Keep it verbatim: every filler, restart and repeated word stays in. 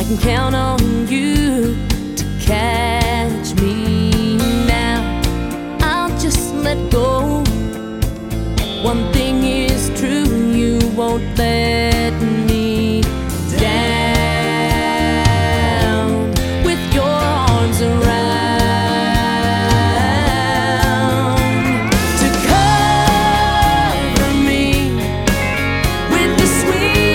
can count on you to catch me now. I'll just let go. One thing is true, you won't let